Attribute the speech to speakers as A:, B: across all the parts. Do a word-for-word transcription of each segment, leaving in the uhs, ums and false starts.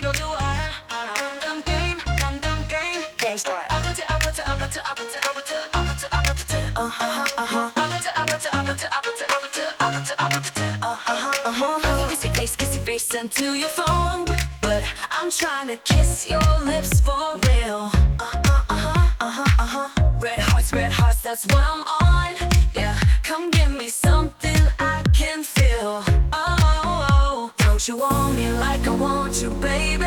A: 너 좋아 깜깜 게임 깜깜 게임 아버지 아버지 아버지 아버지 아버지 아버지 아버지 어하하 어하 아버지 아버지 아버지 아버지 아버지 아버지 아버지 어하하 어하 Kissy face kissy face send to your phone But I'm trying to kiss your lips for real Uh-huh uh-huh uh-huh uh-huh Red hearts red hearts that's what I'm on Yeah come give me something I can feel Oh don't you want me like I want you baby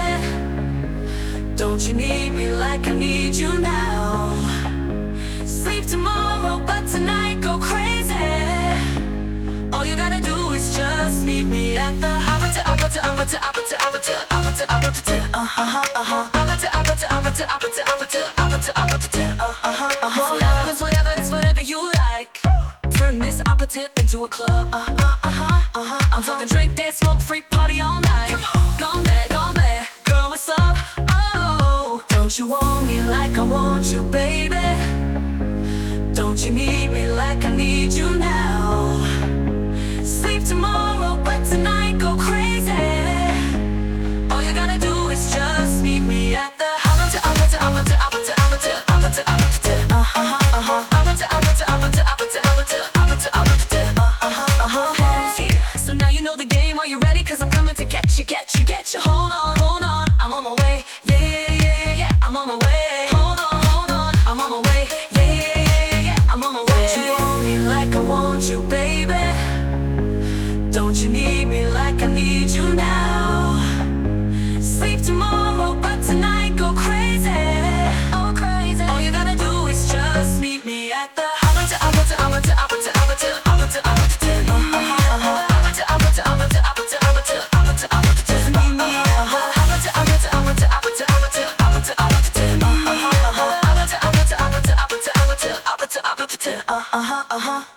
A: Don't you need me like I need you now Sleep tomorrow but tonight go crazy All you gotta do is just meet me at the Abata Abata Abata Abata Abata Abata Abata Uh-huh uh-huh Abata Abata Abata Abata Abata Abata Abata Uh-huh uh-huh Whatever it's whatever it's whatever you like Turn this appetite into a club Uh-huh uh-huh uh-huh I'm talking drink, dance, smoke, freak, party all night Gone there, gone there Girl what's up? Don't you want me like I want you, baby? Don't you need me like I need you now? Sleep tomorrow, but tonight go crazy All you gotta do is just meet me at the Abata, Abata, Abata, Abata, Abata, Abata, Abata Uh-huh, uh-huh Abata, Abata, Abata, Abata, Abata, Abata, Abata Uh-huh, uh-huh Hey, so now you know the game, are you ready? Cause I'm coming to get you, get you, get you Hold on, hold on, I'm on my way Yeah, yeah, yeah I'm on my way. Hold on, hold on, I'm on my way. Yeah, yeah, yeah, yeah, I'm on my way. Don't you want me like I want you, baby? Don't you need me like I need you now? Sleep tomorrow, but tonight go crazy. Oh, crazy. All you gotta do is just meet me at the Abata, Abata, Abata, Abata, Abata, Abata, Abata, uh-huh, Abata, Abata, Abata, Abata, Abata, Abata, Abata, just meet me at the Abata, Abata, Abata, Abata, Abata, Abata, Abata, uh-huh, uh-huh, Abata, Abata, Abata, Abata, Abata, Abata, Abata, uh-huh, uh-huh